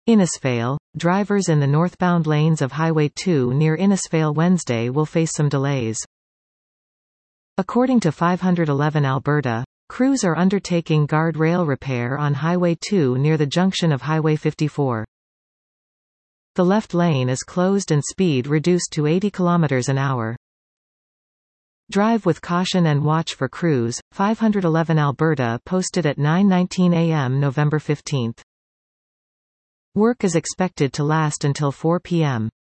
Innisfail, drivers in the northbound lanes of Highway 2 near Innisfail Wednesday will face some delays. According to 511 Alberta, crews are undertaking guard rail repair on Highway 2 near the junction of Highway 54. The left lane is closed and speed reduced to 80 km an hour. Drive with caution and watch for crews, 511 Alberta posted at 9:19 a.m. November 15. Work is expected to last until 4 p.m.